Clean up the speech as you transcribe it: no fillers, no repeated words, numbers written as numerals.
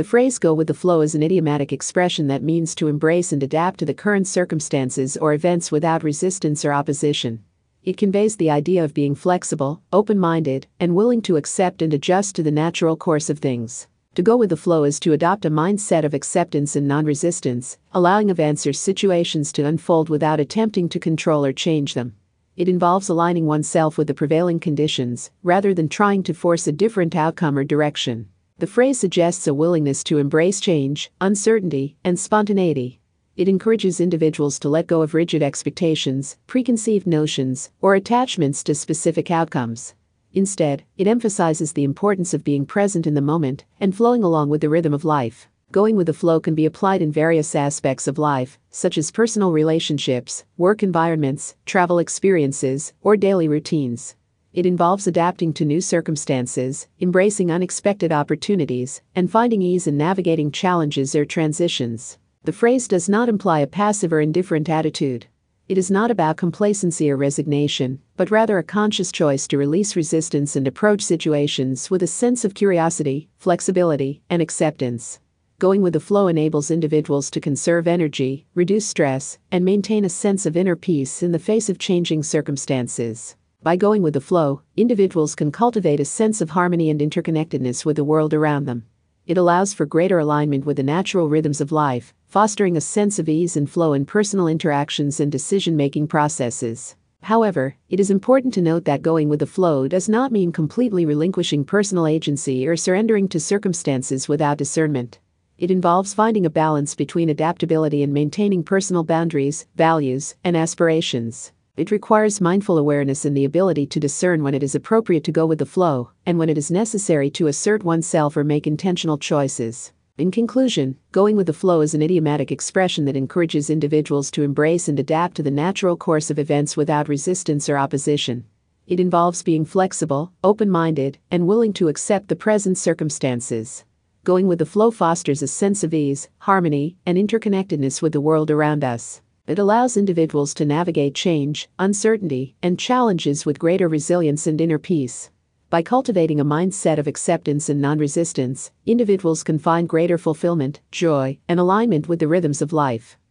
The phrase "go with the flow" is an idiomatic expression that means to embrace and adapt to the current circumstances or events without resistance or opposition. It conveys the idea of being flexible, open-minded, and willing to accept and adjust to the natural course of things. To go with the flow is to adopt a mindset of acceptance and non-resistance, allowing events or situations to unfold without attempting to control or change them. It involves aligning oneself with the prevailing conditions, rather than trying to force a different outcome or direction. The phrase suggests a willingness to embrace change, uncertainty, and spontaneity. It encourages individuals to let go of rigid expectations, preconceived notions, or attachments to specific outcomes. Instead, it emphasizes the importance of being present in the moment and flowing along with the rhythm of life. Going with the flow can be applied in various aspects of life, such as personal relationships, work environments, travel experiences, or daily routines. It involves adapting to new circumstances, embracing unexpected opportunities, and finding ease in navigating challenges or transitions. The phrase does not imply a passive or indifferent attitude. It is not about complacency or resignation, but rather a conscious choice to release resistance and approach situations with a sense of curiosity, flexibility, and acceptance. Going with the flow enables individuals to conserve energy, reduce stress, and maintain a sense of inner peace in the face of changing circumstances. By going with the flow, individuals can cultivate a sense of harmony and interconnectedness with the world around them. It allows for greater alignment with the natural rhythms of life, fostering a sense of ease and flow in personal interactions and decision-making processes. However, it is important to note that going with the flow does not mean completely relinquishing personal agency or surrendering to circumstances without discernment. It involves finding a balance between adaptability and maintaining personal boundaries, values, and aspirations. It requires mindful awareness and the ability to discern when it is appropriate to go with the flow, and when it is necessary to assert oneself or make intentional choices. In conclusion, going with the flow is an idiomatic expression that encourages individuals to embrace and adapt to the natural course of events without resistance or opposition. It involves being flexible, open-minded, and willing to accept the present circumstances. Going with the flow fosters a sense of ease, harmony, and interconnectedness with the world around us. It allows individuals to navigate change, uncertainty, and challenges with greater resilience and inner peace. By cultivating a mindset of acceptance and non-resistance, individuals can find greater fulfillment, joy, and alignment with the rhythms of life.